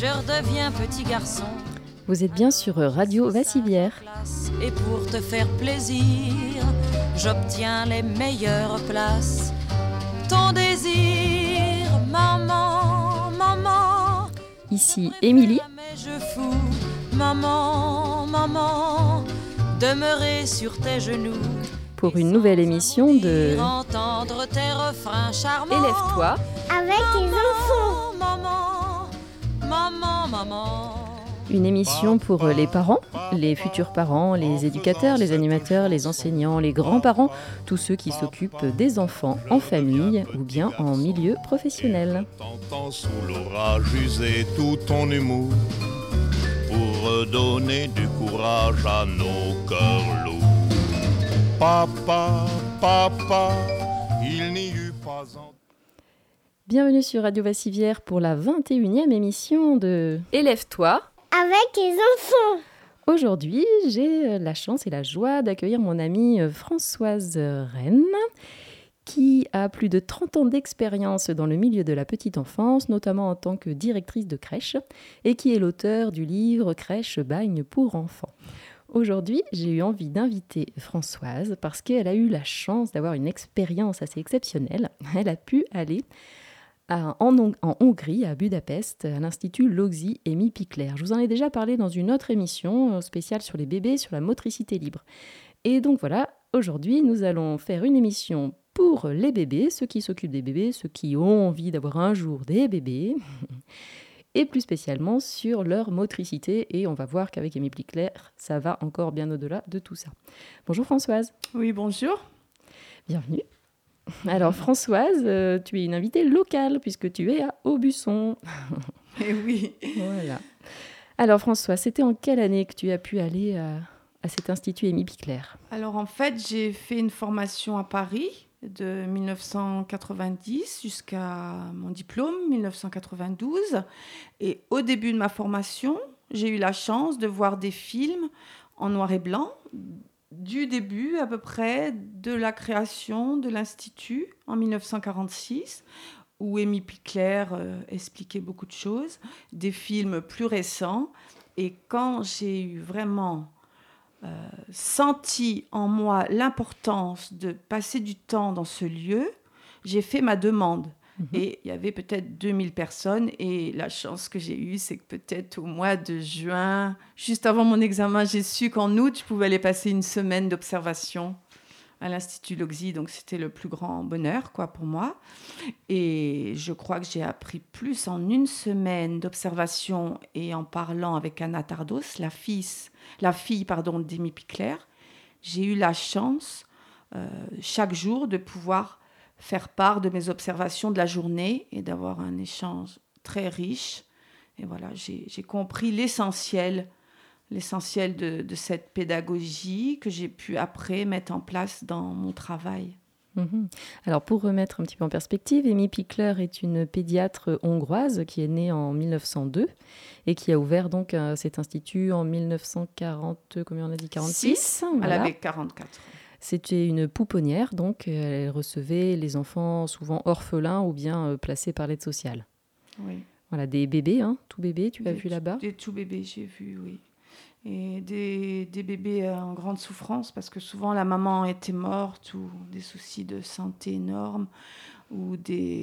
je redeviens petit garçon. Vous êtes bien sur Radio Vassivière. Et pour te faire plaisir, j'obtiens les meilleures places. Ton désir, maman, maman. Ici Émilie. Je fous, maman, maman, demeurer sur tes genoux. Pour une nouvelle émission de Entendre tes refrains charmants. Élève-toi avec les enfants. Maman, maman, maman. Une émission pour les parents, les futurs parents, les éducateurs, les animateurs, les enseignants, les grands-parents, tous ceux qui s'occupent des enfants en famille ou bien en milieu professionnel. T'entends sous l'orage user tout ton humour pour redonner du courage à nos cœurs lourds. Papa, papa, il n'y eut pas en... Bienvenue sur Radio Vassivière pour la 21e émission de Élève-toi avec les enfants. Aujourd'hui, j'ai la chance et la joie d'accueillir mon amie Françoise Rennes, qui a plus de 30 ans d'expérience dans le milieu de la petite enfance, notamment en tant que directrice de crèche, et qui est l'auteur du livre Crèche Bagne pour enfants. Aujourd'hui, j'ai eu envie d'inviter Françoise parce qu'elle a eu la chance d'avoir une expérience assez exceptionnelle. Elle a pu aller en Hongrie, à Budapest, à l'Institut Lóczy Emi Pikler. Je vous en ai déjà parlé dans une autre émission spéciale sur les bébés, sur la motricité libre. Et donc voilà, aujourd'hui, nous allons faire une émission pour les bébés, ceux qui s'occupent des bébés, ceux qui ont envie d'avoir un jour des bébés, et plus spécialement sur leur motricité. Et on va voir qu'avec Emi Pikler, ça va encore bien au-delà de tout ça. Bonjour Françoise. Oui, bonjour. Bienvenue. Alors Françoise, tu es une invitée locale puisque tu es à Aubusson. Eh oui. Voilà. Alors Françoise, c'était en quelle année que tu as pu aller à cet institut Emi Pikler ? Alors en fait, j'ai fait une formation à Paris de 1990 jusqu'à mon diplôme, 1992. Et au début de ma formation, j'ai eu la chance de voir des films en noir et blanc, du début à peu près de la création de l'Institut en 1946, où Emi Pikler expliquait beaucoup de choses, des films plus récents. Et quand j'ai eu vraiment senti en moi l'importance de passer du temps dans ce lieu, j'ai fait ma demande. Et il y avait peut-être 2000 personnes. Et la chance que j'ai eue, c'est que peut-être au mois de juin, juste avant mon examen, j'ai su qu'en août, je pouvais aller passer une semaine d'observation à l'Institut Lóczy. Donc, c'était le plus grand bonheur pour moi. Et je crois que j'ai appris plus en une semaine d'observation et en parlant avec Anna Tardos, la fille d'Emi Pikler. J'ai eu la chance, chaque jour, de pouvoir faire part de mes observations de la journée et d'avoir un échange très riche. Et voilà, j'ai compris l'essentiel de cette pédagogie que j'ai pu après mettre en place dans mon travail. Alors pour remettre un petit peu en perspective, Emi Pikler est une pédiatre hongroise qui est née en 1902 et qui a ouvert donc cet institut en 1940, combien on a dit, 46 ? Elle Voilà. avait 44 ans. C'était une pouponnière, donc elle recevait les enfants souvent orphelins ou bien placés par l'aide sociale. Oui. Voilà, des bébés, tout bébé, tu l'as vu là-bas ? Des tout bébés, j'ai vu, oui. Et des bébés en grande souffrance parce que souvent la maman était morte ou des soucis de santé énormes ou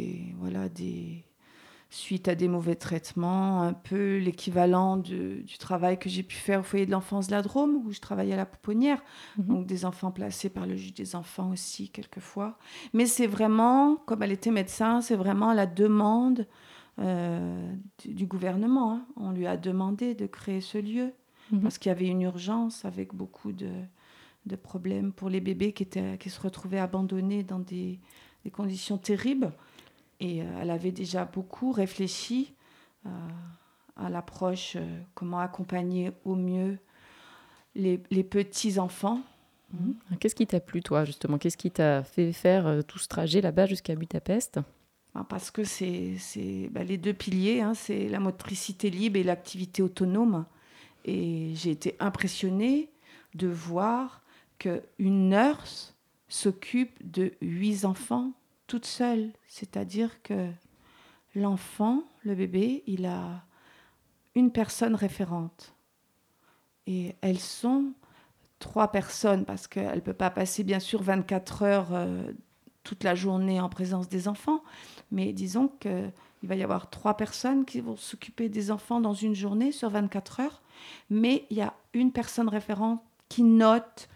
suite à des mauvais traitements, un peu l'équivalent du travail que j'ai pu faire au foyer de l'enfance de la Drôme, où je travaillais à la pouponnière. Donc des enfants placés par le juge des enfants aussi, quelquefois. Mais c'est vraiment, comme elle était médecin, c'est vraiment la demande du gouvernement. On lui a demandé de créer ce lieu, parce qu'il y avait une urgence avec beaucoup de problèmes pour les bébés qui se retrouvaient abandonnés dans des conditions terribles. Et elle avait déjà beaucoup réfléchi à l'approche, comment accompagner au mieux les petits-enfants. Qu'est-ce qui t'a plu, toi, justement ? Qu'est-ce qui t'a fait faire tout ce trajet là-bas jusqu'à Budapest ? Parce que c'est les deux piliers, c'est la motricité libre et l'activité autonome. Et j'ai été impressionnée de voir qu'une nurse s'occupe de 8 enfants toute seule. C'est-à-dire que l'enfant, le bébé, il a une personne référente. Et elles sont 3 personnes, parce qu'elle ne peut pas passer, bien sûr, 24 heures toute la journée en présence des enfants. Mais disons qu'il va y avoir 3 personnes qui vont s'occuper des enfants dans une journée sur 24 heures. Mais il y a une personne référente qui note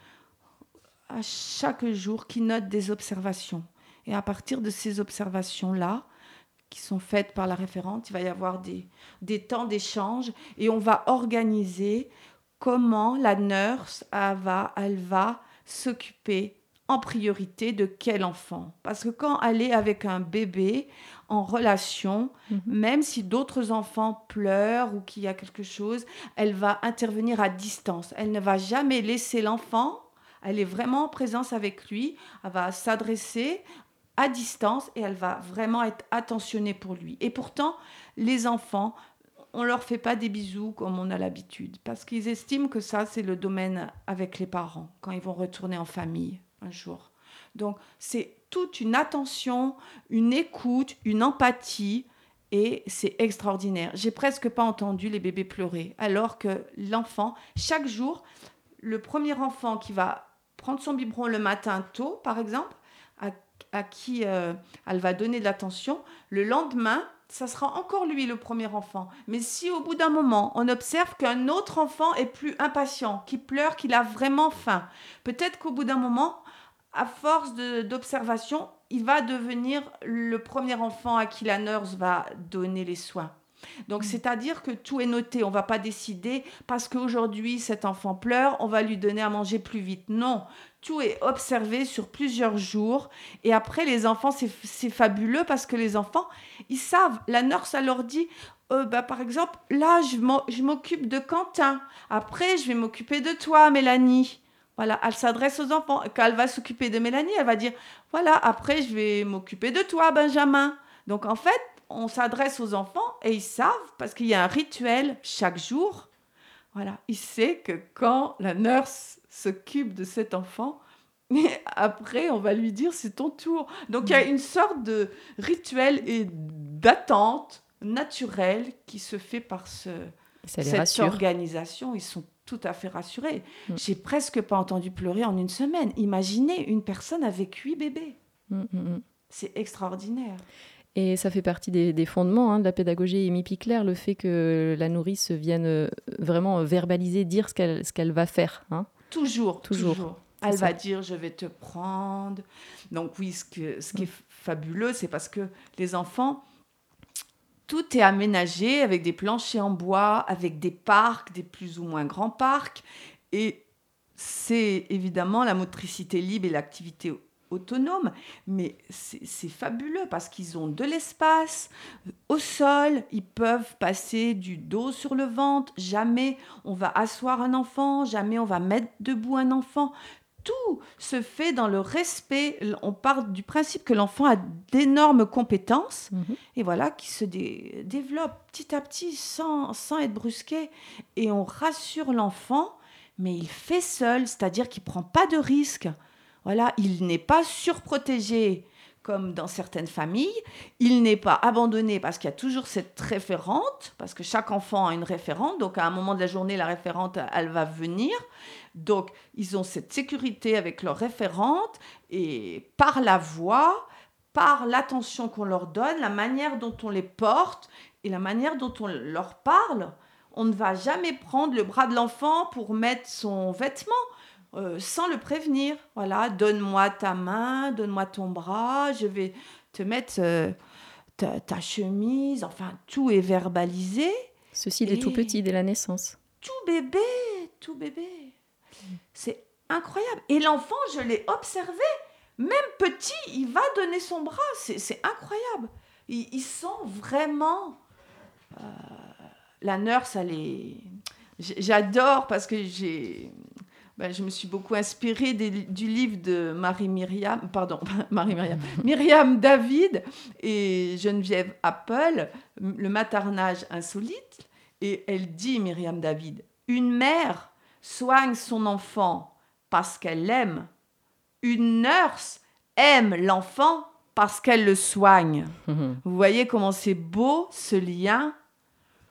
à chaque jour, qui note des observations. Et à partir de ces observations-là, qui sont faites par la référente, il va y avoir des temps d'échange et on va organiser comment la nurse elle va s'occuper en priorité de quel enfant. Parce que quand elle est avec un bébé en relation, même si d'autres enfants pleurent ou qu'il y a quelque chose, elle va intervenir à distance. Elle ne va jamais laisser l'enfant, elle est vraiment en présence avec lui, elle va s'adresser à distance et elle va vraiment être attentionnée pour lui. Et pourtant, les enfants, on ne leur fait pas des bisous comme on a l'habitude, parce qu'ils estiment que ça, c'est le domaine avec les parents, quand ils vont retourner en famille un jour. Donc, c'est toute une attention, une écoute, une empathie, et c'est extraordinaire. J'ai presque pas entendu les bébés pleurer, alors que l'enfant, chaque jour, le premier enfant qui va prendre son biberon le matin tôt, par exemple, à qui elle va donner de l'attention, le lendemain, ça sera encore lui le premier enfant. Mais si au bout d'un moment, on observe qu'un autre enfant est plus impatient, qui pleure, qu'il a vraiment faim, peut-être qu'au bout d'un moment, à force d'observation, il va devenir le premier enfant à qui la nurse va donner les soins. Donc, c'est-à-dire que tout est noté. On ne va pas décider parce qu'aujourd'hui, cet enfant pleure, on va lui donner à manger plus vite. Non, tout est observé sur plusieurs jours. Et après, les enfants, c'est fabuleux parce que les enfants, ils savent. La nurse, elle leur dit, par exemple, là, je m'occupe de Quentin. Après, je vais m'occuper de toi, Mélanie. Voilà, elle s'adresse aux enfants. Quand elle va s'occuper de Mélanie, elle va dire, voilà, après, je vais m'occuper de toi, Benjamin. Donc, en fait, on s'adresse aux enfants et ils savent, parce qu'il y a un rituel chaque jour. Voilà, il sait que quand la nurse s'occupe de cet enfant, après, on va lui dire, c'est ton tour. Donc, il y a une sorte de rituel et d'attente naturelle qui se fait par cette organisation. Ils sont tout à fait rassurés. J'ai presque pas entendu pleurer en une semaine. Imaginez une personne avec 8 bébés. C'est extraordinaire. Et ça fait partie des fondements de la pédagogie Amy Pickler, le fait que la nourrice vienne vraiment verbaliser, dire ce qu'elle va faire. Hein. Toujours. Elle va dire, je vais te prendre. Donc oui, ce qui est fabuleux, c'est parce que les enfants, tout est aménagé avec des planchers en bois, avec des parcs, des plus ou moins grands parcs. Et c'est évidemment la motricité libre et l'activité autonome, mais c'est fabuleux parce qu'ils ont de l'espace au sol, ils peuvent passer du dos sur le ventre, jamais on va asseoir un enfant, jamais on va mettre debout un enfant. Tout se fait dans le respect. On part du principe que l'enfant a d'énormes compétences et voilà, qui se développe petit à petit sans être brusqué. Et on rassure l'enfant, mais il fait seul, c'est-à-dire qu'il ne prend pas de risques. Voilà, il n'est pas surprotégé comme dans certaines familles. Il n'est pas abandonné parce qu'il y a toujours cette référente, parce que chaque enfant a une référente. Donc, à un moment de la journée, la référente, elle va venir. Donc, ils ont cette sécurité avec leur référente et par la voix, par l'attention qu'on leur donne, la manière dont on les porte et la manière dont on leur parle, on ne va jamais prendre le bras de l'enfant pour mettre son vêtement. Sans le prévenir. Voilà, donne-moi ta main, donne-moi ton bras, je vais te mettre ta chemise. Enfin, tout est verbalisé. Ceci dès tout petit, dès la naissance. Tout bébé. C'est incroyable. Et l'enfant, je l'ai observé, même petit, il va donner son bras. C'est incroyable. Ils sont vraiment... la nurse, elle est... J'adore parce que je me suis beaucoup inspirée du livre de Myriam David et Geneviève Apple, Le maternage insolite. Et elle dit, Myriam David, une mère soigne son enfant parce qu'elle l'aime. Une nurse aime l'enfant parce qu'elle le soigne. Vous voyez comment c'est beau ce lien?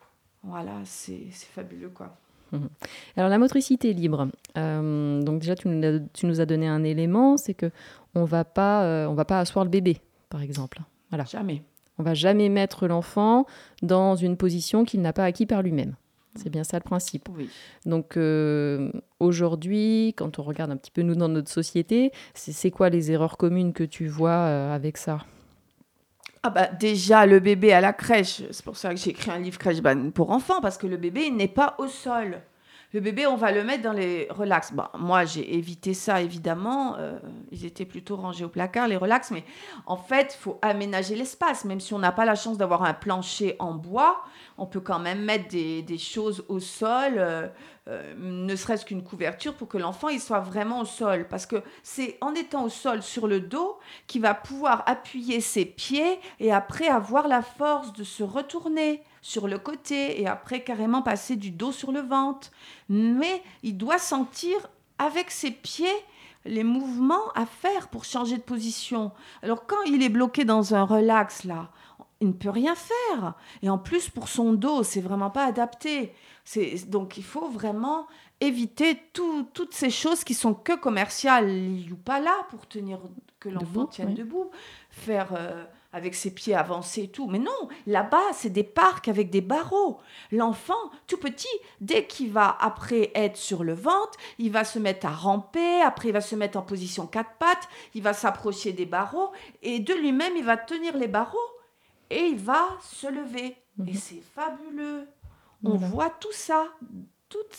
Voilà, c'est fabuleux, quoi. Alors la motricité libre, donc déjà tu nous as donné un élément, c'est que on va pas asseoir le bébé, par exemple. Voilà. Jamais. On va jamais mettre l'enfant dans une position qu'il n'a pas acquis par lui-même. C'est bien ça le principe. Oui. Donc aujourd'hui, quand on regarde un petit peu nous dans notre société, c'est quoi les erreurs communes que tu vois avec ça ? Ah bah déjà, le bébé à la crèche, c'est pour ça que j'ai écrit un livre crèche pour enfants, parce que le bébé il n'est pas au sol. Le bébé, on va le mettre dans les relax. Bon, moi, j'ai évité ça, évidemment. Ils étaient plutôt rangés au placard, les relax. Mais en fait, il faut aménager l'espace. Même si on n'a pas la chance d'avoir un plancher en bois, on peut quand même mettre des choses au sol, ne serait-ce qu'une couverture pour que l'enfant il soit vraiment au sol. Parce que c'est en étant au sol sur le dos qu'il va pouvoir appuyer ses pieds et après avoir la force de se retourner sur le côté et après carrément passer du dos sur le ventre. Mais il doit sentir avec ses pieds les mouvements à faire pour changer de position. Alors quand il est bloqué dans un relax là, il ne peut rien faire. Et en plus pour son dos, c'est vraiment pas adapté. Donc il faut vraiment éviter toutes ces choses qui sont que commerciales. Il n'est pas là pour tenir que l'enfant tienne debout, faire avec ses pieds avancés et tout. Mais non, là-bas, c'est des parcs avec des barreaux. L'enfant, tout petit, dès qu'il va après être sur le ventre, il va se mettre à ramper, après il va se mettre en position 4 pattes, il va s'approcher des barreaux et de lui-même, il va tenir les barreaux et il va se lever. Et c'est fabuleux. On voit tout ça, toute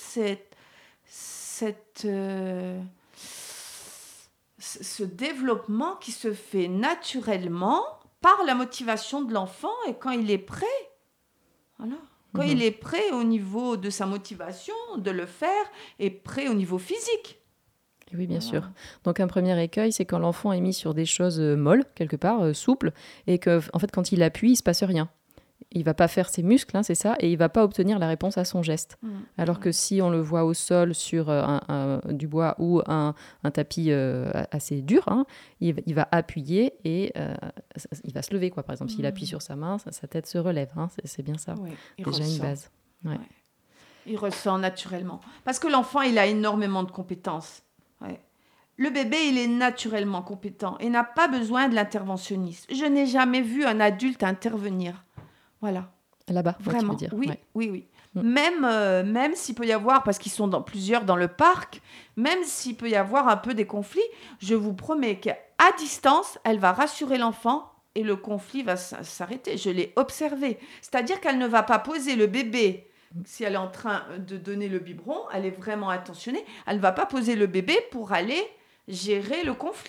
ce développement qui se fait naturellement par la motivation de l'enfant et quand il est prêt. Voilà. Quand il est prêt au niveau de sa motivation de le faire et prêt au niveau physique. Oui, bien sûr. Donc un premier écueil, c'est quand l'enfant est mis sur des choses molles, quelque part, souples, et que en fait, quand il appuie, il ne se passe rien. Il ne va pas faire ses muscles, c'est ça, et il ne va pas obtenir la réponse à son geste. Alors que si on le voit au sol sur du bois ou un tapis assez dur, il va appuyer et il va se lever, quoi. Par exemple, s'il appuie sur sa main, sa tête se relève. C'est bien ça. Oui, déjà une base. Ouais. Il ressent naturellement. Parce que l'enfant, il a énormément de compétences. Ouais. Le bébé, il est naturellement compétent et n'a pas besoin de l'interventionniste. Je n'ai jamais vu un adulte intervenir. Voilà. Là-bas, vraiment. Tu veux dire. Oui, ouais. oui. Même s'il peut y avoir, parce qu'ils sont plusieurs dans le parc, même s'il peut y avoir un peu des conflits, je vous promets qu'à distance, elle va rassurer l'enfant et le conflit va s'arrêter. Je l'ai observé. C'est-à-dire qu'elle ne va pas poser le bébé. Si elle est en train de donner le biberon, elle est vraiment attentionnée. Elle ne va pas poser le bébé pour aller gérer le conflit.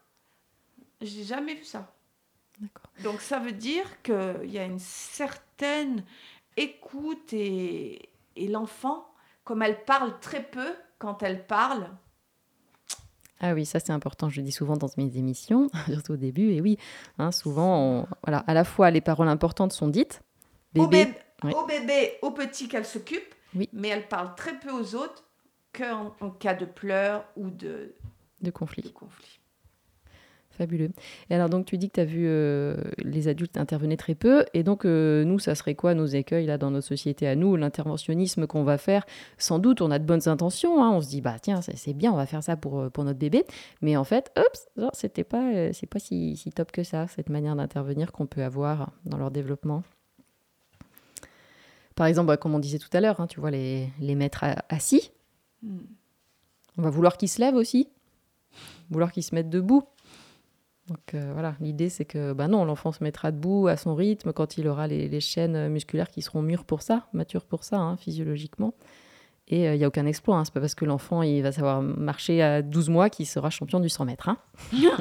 J'ai jamais vu ça. D'accord. Donc ça veut dire qu'il y a une certaine écoute et l'enfant, comme elle parle très peu, quand elle parle... Ah oui, ça c'est important, je le dis souvent dans mes émissions, surtout au début, et oui, souvent, voilà, à la fois les paroles importantes sont dites, au bébé, au petit qu'elle s'occupe, mais elle parle très peu aux autres qu'en cas de pleurs ou de conflit. Fabuleux. Et alors, donc, tu dis que tu as vu les adultes intervenir très peu. Et donc, nous, ça serait quoi nos écueils là, dans notre société à nous, l'interventionnisme qu'on va faire? Sans doute, on a de bonnes intentions. On se dit, bah tiens, c'est bien, on va faire ça pour notre bébé. Mais en fait, c'est pas si top que ça, cette manière d'intervenir qu'on peut avoir dans leur développement. Par exemple, comme on disait tout à l'heure, tu vois, les mettre assis. On va vouloir qu'ils se lèvent aussi. Vouloir qu'ils se mettent debout. Donc voilà, l'idée c'est que non, l'enfant se mettra debout à son rythme quand il aura les chaînes musculaires qui seront matures pour ça, physiologiquement. Et il n'y a aucun exploit, c'est pas parce que l'enfant il va savoir marcher à 12 mois qu'il sera champion du 100 mètres. Non.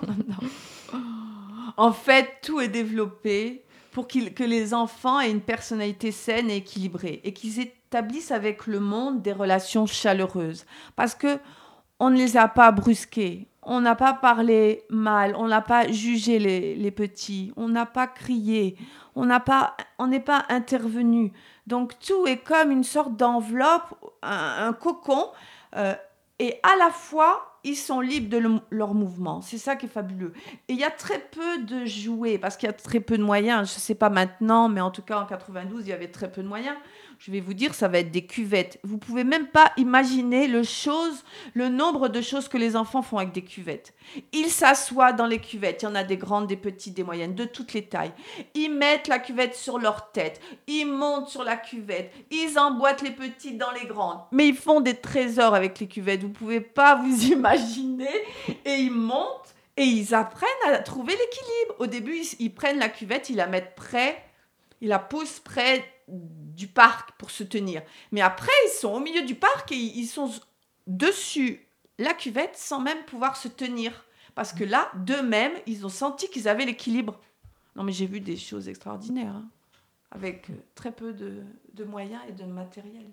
En fait, tout est développé pour que les enfants aient une personnalité saine et équilibrée et qu'ils établissent avec le monde des relations chaleureuses. Parce qu'on ne les a pas brusqués. On n'a pas parlé mal, on n'a pas jugé les petits, on n'a pas crié, on n'est pas intervenu. Donc tout est comme une sorte d'enveloppe, un cocon, et à la fois ils sont libres de leur mouvement. C'est ça qui est fabuleux. Et il y a très peu de jouets, parce qu'il y a très peu de moyens. Je ne sais pas maintenant, mais en tout cas en 92, il y avait très peu de moyens. Je vais vous dire, ça va être des cuvettes. Vous pouvez même pas imaginer le nombre de choses que les enfants font avec des cuvettes. Ils s'assoient dans les cuvettes. Il y en a des grandes, des petites, des moyennes, de toutes les tailles. Ils mettent la cuvette sur leur tête. Ils montent sur la cuvette. Ils emboîtent les petites dans les grandes. Mais ils font des trésors avec les cuvettes. Vous pouvez pas vous imaginer. Et ils montent et ils apprennent à trouver l'équilibre. Au début, ils prennent la cuvette, ils la mettent près, ils la posent près du parc pour se tenir. Mais après, ils sont au milieu du parc et ils sont dessus la cuvette sans même pouvoir se tenir. Parce que là, d'eux-mêmes, ils ont senti qu'ils avaient l'équilibre. Non, mais j'ai vu des choses extraordinaires, hein, avec très peu de moyens et de matériel.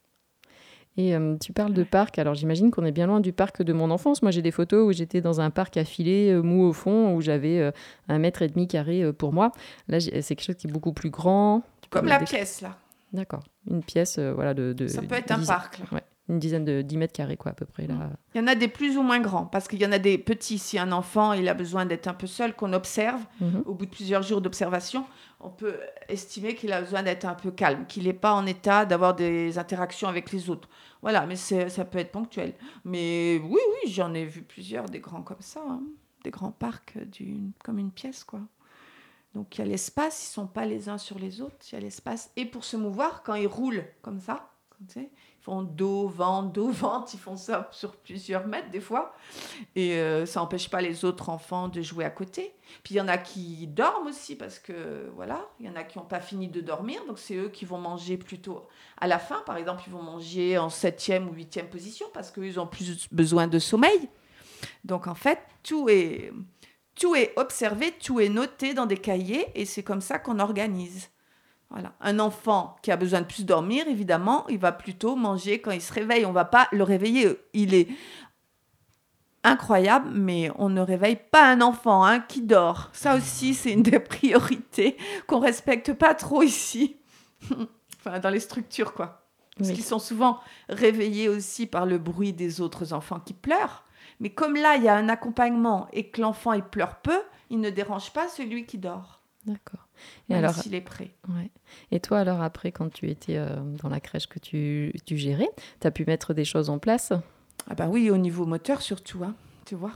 Et tu parles de parc, alors j'imagine qu'on est bien loin du parc de mon enfance. Moi, j'ai des photos où j'étais dans un parc à filets mou au fond, où j'avais 1,5 mètre carré pour moi. Là, c'est quelque chose qui est beaucoup plus grand. Comme la pièce, là. D'accord. Une pièce, voilà, Ça peut être un parc, là. Ouais. Une dizaine de 10 mètres carrés, quoi, à peu près. Là. Il y en a des plus ou moins grands, parce qu'il y en a des petits. Si un enfant il a besoin d'être un peu seul, qu'on observe, au bout de plusieurs jours d'observation, on peut estimer qu'il a besoin d'être un peu calme, qu'il n'est pas en état d'avoir des interactions avec les autres. Voilà, mais ça peut être ponctuel. Mais oui, j'en ai vu plusieurs, des grands comme ça, hein. Des grands parcs, comme une pièce, quoi. Donc il y a l'espace, ils ne sont pas les uns sur les autres, il y a l'espace. Et pour se mouvoir, quand ils roulent comme ça, tu sais, ils font dos, ventre, ils font ça sur plusieurs mètres des fois. Et ça n'empêche pas les autres enfants de jouer à côté. Puis il y en a qui dorment aussi parce que, voilà, il y en a qui n'ont pas fini de dormir. Donc c'est eux qui vont manger plutôt à la fin. Par exemple, ils vont manger en 7e ou 8e position parce qu'eux, ils ont plus besoin de sommeil. Donc en fait, tout est observé, tout est noté dans des cahiers et c'est comme ça qu'on organise. Voilà. Un enfant qui a besoin de plus dormir, évidemment, il va plutôt manger quand il se réveille. On ne va pas le réveiller. Il est incroyable, mais on ne réveille pas un enfant qui dort. Ça aussi, c'est une des priorités qu'on ne respecte pas trop ici. Enfin, dans les structures, quoi. Parce qu'ils sont souvent réveillés aussi par le bruit des autres enfants qui pleurent. Mais comme là, il y a un accompagnement et que l'enfant, il pleure peu, il ne dérange pas celui qui dort. D'accord. Et même s'il est prêt. Ouais. Et toi, alors, après, quand tu étais dans la crèche que tu gérais, tu as pu mettre des choses en place ? Ah bah oui, au niveau moteur surtout, hein, tu vois.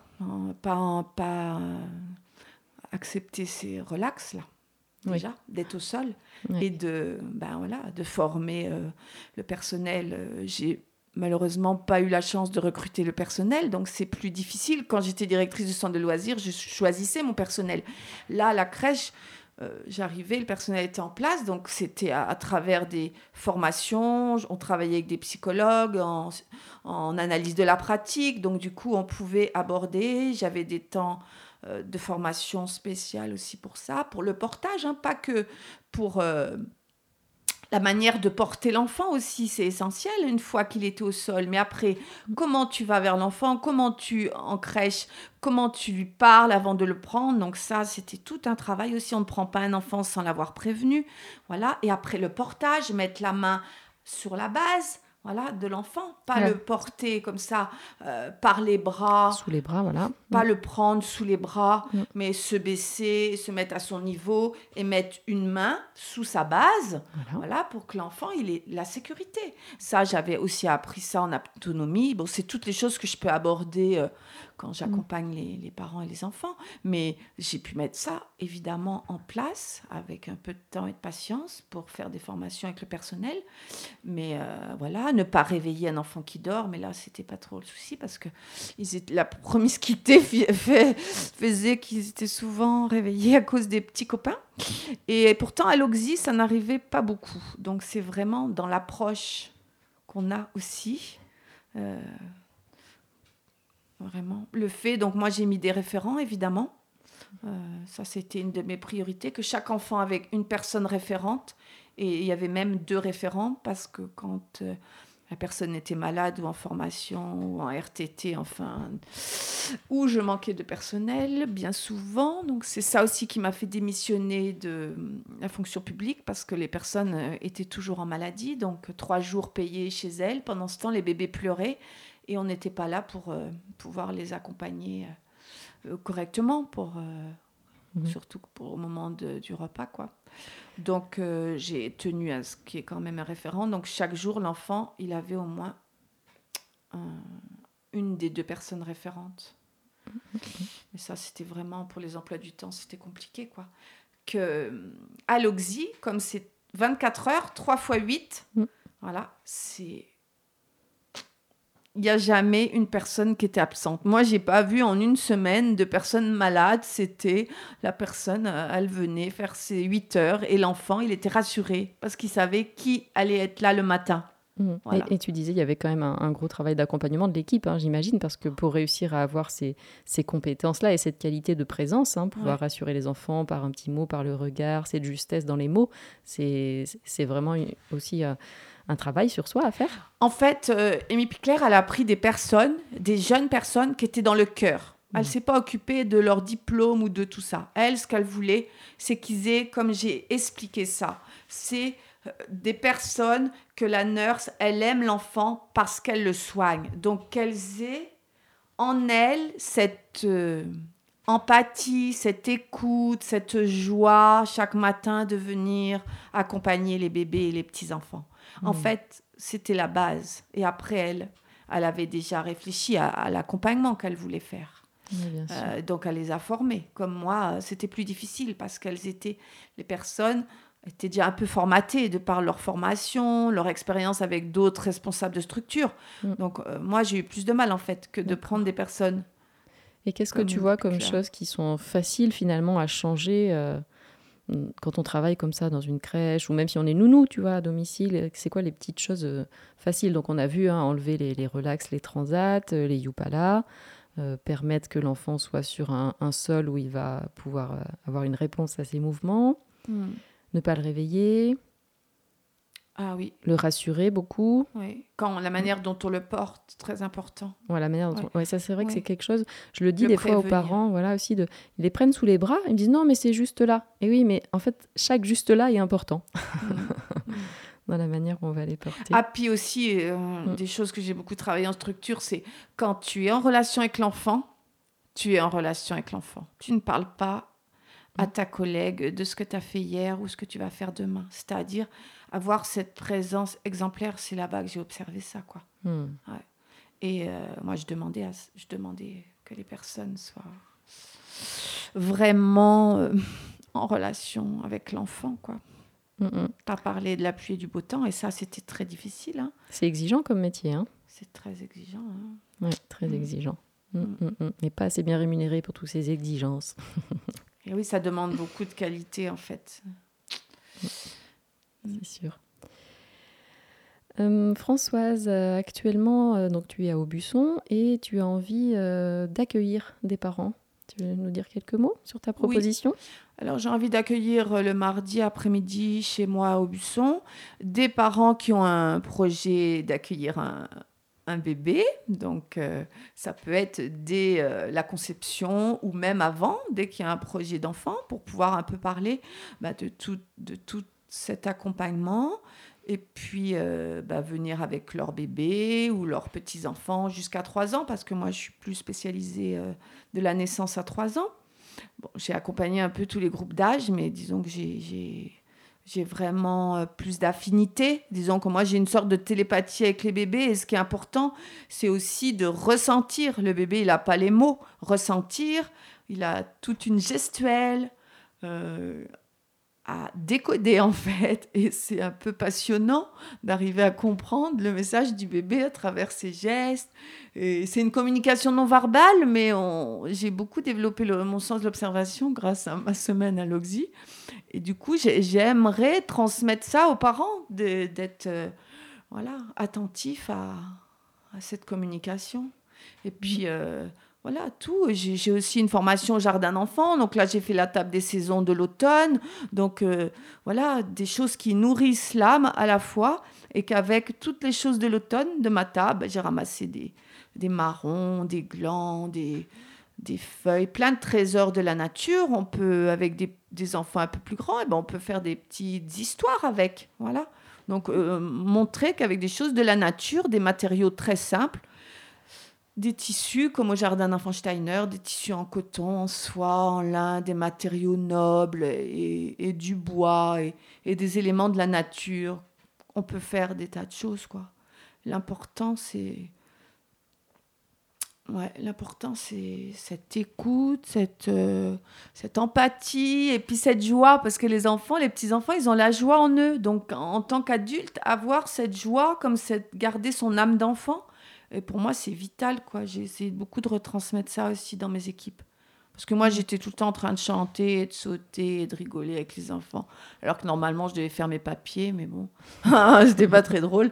Pas accepter ces relax, là, déjà, d'être au sol. Et de former le personnel. J'ai malheureusement pas eu la chance de recruter le personnel, donc c'est plus difficile. Quand j'étais directrice du centre de loisirs, je choisissais mon personnel. Là, à la crèche, j'arrivais, le personnel était en place, donc c'était à travers des formations. On travaillait avec des psychologues en analyse de la pratique, donc du coup, on pouvait aborder. J'avais des temps de formation spéciale aussi pour ça, pour le portage, pas que pour... la manière de porter l'enfant aussi, c'est essentiel une fois qu'il était au sol. Mais après, comment tu vas vers l'enfant, en crèche, comment tu lui parles avant de le prendre. Donc ça, c'était tout un travail aussi. On ne prend pas un enfant sans l'avoir prévenu. Voilà. Et après le portage, mettre la main sur la base, voilà, de l'enfant. Pas le porter comme ça par les bras. Sous les bras, voilà. Pas le prendre sous les bras, mais se baisser, se mettre à son niveau et mettre une main sous sa base, voilà, pour que l'enfant il ait la sécurité. Ça, j'avais aussi appris ça en autonomie. Bon, c'est toutes les choses que je peux aborder quand j'accompagne les parents et les enfants. Mais j'ai pu mettre ça, évidemment, en place avec un peu de temps et de patience pour faire des formations avec le personnel. Mais voilà, ne pas réveiller un enfant qui dort. Mais là, c'était pas trop le souci parce que la promiscuité faisait qu'ils étaient souvent réveillés à cause des petits copains. Et pourtant, à l'Oxy, ça n'arrivait pas beaucoup. Donc, c'est vraiment dans l'approche qu'on a aussi. Vraiment. Le fait, donc moi, j'ai mis des référents, évidemment. Ça, c'était une de mes priorités, que chaque enfant avait une personne référente. Et il y avait même 2 référents parce que quand la personne était malade ou en formation ou en RTT, enfin, ou je manquais de personnel bien souvent. Donc c'est ça aussi qui m'a fait démissionner de la fonction publique parce que les personnes étaient toujours en maladie. Donc 3 jours payés chez elles. Pendant ce temps, les bébés pleuraient et on n'était pas là pour pouvoir les accompagner correctement, surtout au moment du repas, quoi. Donc, j'ai tenu à ce qui est quand même un référent. Donc, chaque jour, l'enfant, il avait au moins une des 2 personnes référentes. Mais ça, c'était vraiment, pour les emplois du temps, c'était compliqué, quoi. À l'Oxy, comme c'est 24 heures, 3 fois 8, voilà, il n'y a jamais une personne qui était absente. Moi, je n'ai pas vu en une semaine de personnes malades. C'était la personne, elle venait faire ses 8 heures et l'enfant, il était rassuré parce qu'il savait qui allait être là le matin. Voilà. Et tu disais, il y avait quand même un gros travail d'accompagnement de l'équipe, hein, j'imagine, parce que pour réussir à avoir ces compétences-là et cette qualité de présence, pouvoir rassurer les enfants par un petit mot, par le regard, cette justesse dans les mots, c'est vraiment aussi... un travail sur soi à faire. En fait, Amy Pickler, elle a pris des jeunes personnes qui étaient dans le cœur. Elle ne s'est pas occupée de leur diplôme ou de tout ça. Elle, ce qu'elle voulait, c'est qu'ils aient, comme j'ai expliqué ça, c'est des personnes que la nurse, elle aime l'enfant parce qu'elle le soigne. Donc, qu'elles aient en elles cette empathie, cette écoute, cette joie chaque matin de venir accompagner les bébés et les petits-enfants. En fait, c'était la base. Et après, elle avait déjà réfléchi à l'accompagnement qu'elle voulait faire. Oui, bien sûr. Donc, elle les a formés. Comme moi, c'était plus difficile parce les personnes étaient déjà un peu formatées de par leur formation, leur expérience avec d'autres responsables de structure. Donc, moi, j'ai eu plus de mal, en fait, que de prendre des personnes. Et qu'est-ce que tu vois comme choses qui sont faciles, finalement, à changer quand on travaille comme ça dans une crèche, ou même si on est nounou, tu vois, à domicile, c'est quoi les petites choses faciles? Donc on a vu enlever les relax, les transats, les Yupala, permettre que l'enfant soit sur un sol où il va pouvoir avoir une réponse à ses mouvements, ne pas le réveiller, Ah oui. le rassurer beaucoup. Oui. La manière dont on le porte, très important. Ouais, la manière dont ça c'est vrai que c'est quelque chose, je le dis Le des fois aux prévenir. parents, voilà aussi, ils les prennent sous les bras, ils me disent non mais c'est juste là. Et oui, mais en fait chaque juste là est important dans la manière où on va les porter. Ah, puis aussi, des choses que j'ai beaucoup travaillé en structure, c'est quand tu es en relation avec l'enfant, tu es en relation avec l'enfant. Tu ne parles pas à ta collègue de ce que tu as fait hier ou ce que tu vas faire demain. C'est-à-dire avoir cette présence exemplaire, c'est là-bas que j'ai observé ça, quoi. Ouais. Et moi, je demandais que les personnes soient vraiment en relation avec l'enfant, quoi. Pas parler de la pluie et du beau temps, et ça, c'était très difficile. Hein. C'est exigeant comme métier, hein. C'est très exigeant. Hein. Ouais, très exigeant. Et pas assez bien rémunéré pour toutes ces exigences. Et oui, ça demande beaucoup de qualité, en fait. C'est sûr. Françoise, actuellement, donc tu es à Aubusson et tu as envie d'accueillir des parents. Tu veux nous dire quelques mots sur ta proposition ? Oui. Alors, j'ai envie d'accueillir le mardi après-midi chez moi à Aubusson des parents qui ont un projet d'accueillir un bébé. Donc, ça peut être dès la conception ou même avant, dès qu'il y a un projet d'enfant, pour pouvoir un peu parler de tout cet accompagnement. Et puis, venir avec leur bébé ou leurs petits-enfants jusqu'à 3 ans, parce que moi, je suis plus spécialisée de la naissance à 3 ans. Bon, j'ai accompagné un peu tous les groupes d'âge, mais disons que j'ai vraiment plus d'affinité. Disons que moi, j'ai une sorte de télépathie avec les bébés. Et ce qui est important, c'est aussi de ressentir. Le bébé, il n'a pas les mots. Ressentir, il a toute une gestuelle à décoder, en fait. Et c'est un peu passionnant d'arriver à comprendre le message du bébé à travers ses gestes. Et c'est une communication non verbale, mais j'ai beaucoup développé mon sens de l'observation grâce à ma semaine à l'Oxy. Et du coup, j'aimerais transmettre ça aux parents, d'être attentifs à cette communication. Et puis, voilà, tout. J'ai aussi une formation au jardin d'enfants. Donc là, j'ai fait la table des saisons de l'automne. Donc voilà, des choses qui nourrissent l'âme à la fois. Et qu'avec toutes les choses de l'automne, de ma table, j'ai ramassé des marrons, des glands, des feuilles, plein de trésors de la nature. On peut, avec des enfants un peu plus grands, on peut faire des petites histoires avec. Voilà. Donc, montrer qu'avec des choses de la nature, des matériaux très simples, des tissus comme au jardin d'enfants Steiner, des tissus en coton, en soie, en lin, des matériaux nobles et du bois et des éléments de la nature. On peut faire des tas de choses, quoi. L'important, c'est cette écoute, cette empathie et puis cette joie, parce que les petits-enfants, ils ont la joie en eux. Donc, en tant qu'adulte, avoir cette joie, garder son âme d'enfant, et pour moi, c'est vital, quoi. J'ai essayé beaucoup de retransmettre ça aussi dans mes équipes. Parce que moi, j'étais tout le temps en train de chanter, de sauter, et de rigoler avec les enfants. Alors que normalement, je devais faire mes papiers, mais bon, c'était pas très drôle.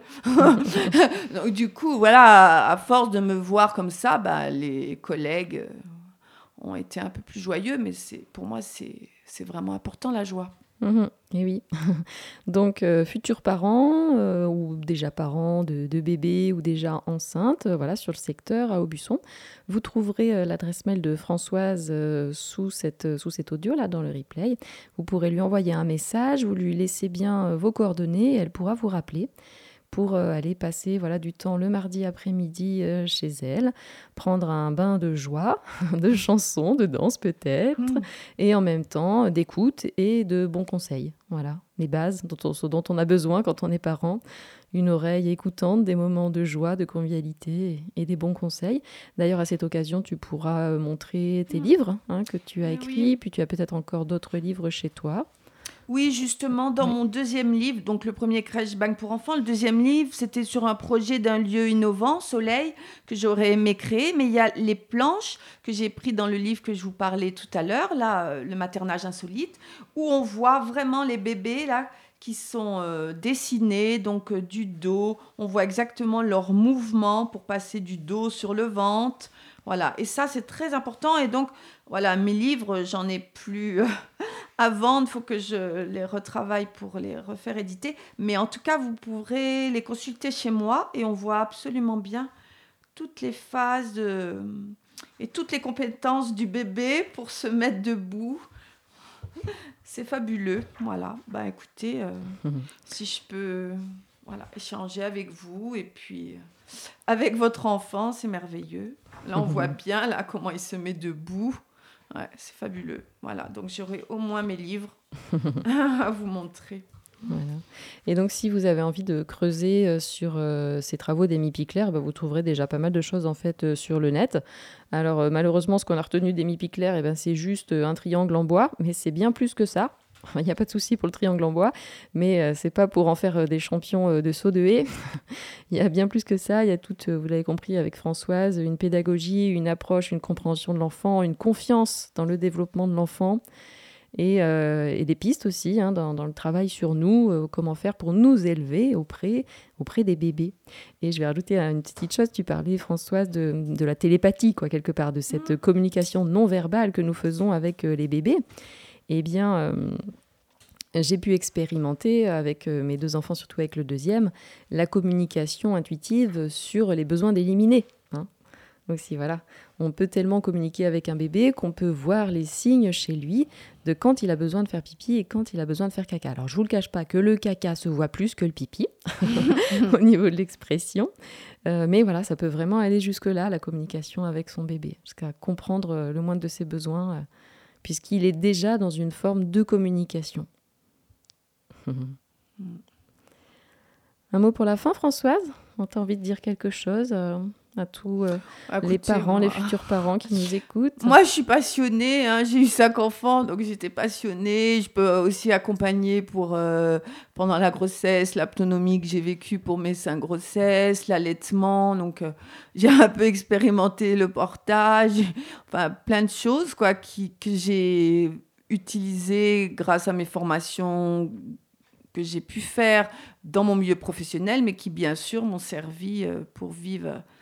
Donc, du coup, voilà, à force de me voir comme ça, les collègues ont été un peu plus joyeux. Mais pour moi, c'est vraiment important, la joie. Et oui. Donc, futurs parents ou déjà parents de bébés ou déjà enceintes, voilà, sur le secteur à Aubusson, vous trouverez l'adresse mail de Françoise sous cet audio-là, dans le replay. Vous pourrez lui envoyer un message, vous lui laissez bien vos coordonnées et elle pourra vous rappeler pour aller passer du temps le mardi après-midi chez elle, prendre un bain de joie, de chansons, de danse peut-être, et en même temps d'écoute et de bons conseils. Voilà, les bases dont on a besoin quand on est parent, une oreille écoutante, des moments de joie, de convivialité et des bons conseils. D'ailleurs, à cette occasion, tu pourras montrer tes livres que tu as écrits, puis tu as peut-être encore d'autres livres chez toi. Oui, justement, dans mon deuxième livre, donc le premier Crèche Bang pour enfants, le deuxième livre, c'était sur un projet d'un lieu innovant, Soleil, que j'aurais aimé créer, mais il y a les planches que j'ai prises dans le livre que je vous parlais tout à l'heure, là, le maternage insolite, où on voit vraiment les bébés, là, qui sont dessinés, donc du dos, on voit exactement leurs mouvements pour passer du dos sur le ventre, voilà, et ça, c'est très important, et donc, voilà, mes livres, j'en ai plus à vendre, il faut que je les retravaille pour les refaire éditer. Mais en tout cas, vous pourrez les consulter chez moi et on voit absolument bien toutes les phases et toutes les compétences du bébé pour se mettre debout. C'est fabuleux. Voilà. Écoutez, si je peux échanger avec vous et puis avec votre enfant, c'est merveilleux. Là, on voit bien comment il se met debout. Ouais, c'est fabuleux. Voilà, donc j'aurai au moins mes livres à vous montrer. Voilà. Et donc, si vous avez envie de creuser sur ces travaux d'Amy Pickler, vous trouverez déjà pas mal de choses en fait sur le net. Alors, malheureusement, ce qu'on a retenu d'Amy Pickler, c'est juste un triangle en bois, mais c'est bien plus que ça. Il n'y a pas de souci pour le triangle en bois, mais c'est pas pour en faire des champions de saut de haie. Il y a bien plus que ça. Il y a toute, vous l'avez compris avec Françoise, une pédagogie, une approche, une compréhension de l'enfant, une confiance dans le développement de l'enfant et des pistes aussi dans le travail sur nous, comment faire pour nous élever auprès des bébés. Et je vais rajouter une petite chose. Tu parlais, Françoise, de la télépathie, quoi, quelque part, de cette communication non verbale que nous faisons avec les bébés. Eh bien, j'ai pu expérimenter avec mes deux enfants, surtout avec le deuxième, la communication intuitive sur les besoins d'éliminer. Donc voilà, on peut tellement communiquer avec un bébé qu'on peut voir les signes chez lui de quand il a besoin de faire pipi et quand il a besoin de faire caca. Alors, je ne vous le cache pas que le caca se voit plus que le pipi au niveau de l'expression. Mais voilà, ça peut vraiment aller jusque-là, la communication avec son bébé, jusqu'à comprendre le moindre de ses besoins, puisqu'il est déjà dans une forme de communication. Un mot pour la fin, Françoise ? On t'a envie de dire quelque chose à tous les parents, les futurs parents qui nous écoutent? Moi, je suis passionnée. J'ai eu 5 enfants, donc j'étais passionnée. Je peux aussi accompagner pendant la grossesse, l'autonomie que j'ai vécue pour mes 5 grossesses, l'allaitement. Donc, j'ai un peu expérimenté le portage. Enfin, plein de choses que j'ai utilisées grâce à mes formations que j'ai pu faire dans mon milieu professionnel, mais qui, bien sûr, m'ont servi pour vivre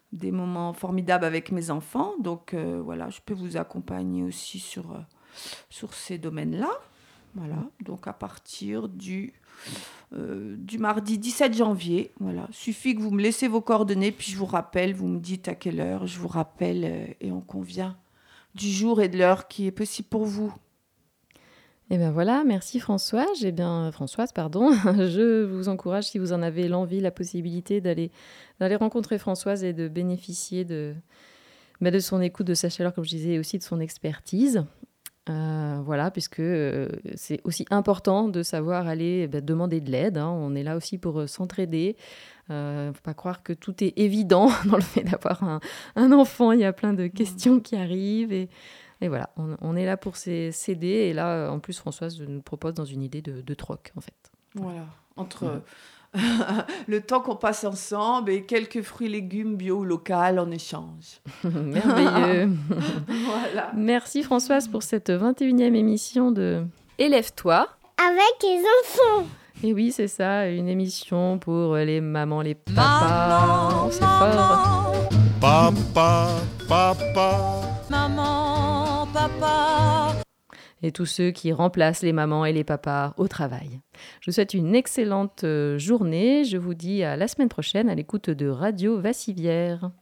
des moments formidables avec mes enfants. Donc voilà, je peux vous accompagner aussi sur ces domaines-là. Voilà, donc à partir du mardi 17 janvier, voilà, suffit que vous me laissez vos coordonnées, puis je vous rappelle, vous me dites à quelle heure, je vous rappelle et on convient du jour et de l'heure qui est possible pour vous. Et bien voilà, merci Françoise. Françoise, pardon. Je vous encourage, si vous en avez l'envie, la possibilité d'aller rencontrer Françoise et de bénéficier de son écoute, de sa chaleur, comme je disais, et aussi de son expertise. Voilà, puisque c'est aussi important de savoir aller demander de l'aide. On est là aussi pour s'entraider. Il ne faut pas croire que tout est évident dans le fait d'avoir un enfant. Il y a plein de questions qui arrivent. Et voilà, on est là pour s'aider. Et là, en plus, Françoise nous propose dans une idée de troc, en fait. Voilà, entre le temps qu'on passe ensemble et quelques fruits et légumes bio ou locaux en échange. Merveilleux. Voilà. Merci Françoise pour cette 21e émission de Élève-toi. Avec les enfants. Et oui, c'est ça, une émission pour les mamans, les papas. Maman, C'est fort. Papa, papa. maman, papa. Et tous ceux qui remplacent les mamans et les papas au travail. Je vous souhaite une excellente journée. Je vous dis à la semaine prochaine à l'écoute de Radio Vassivière.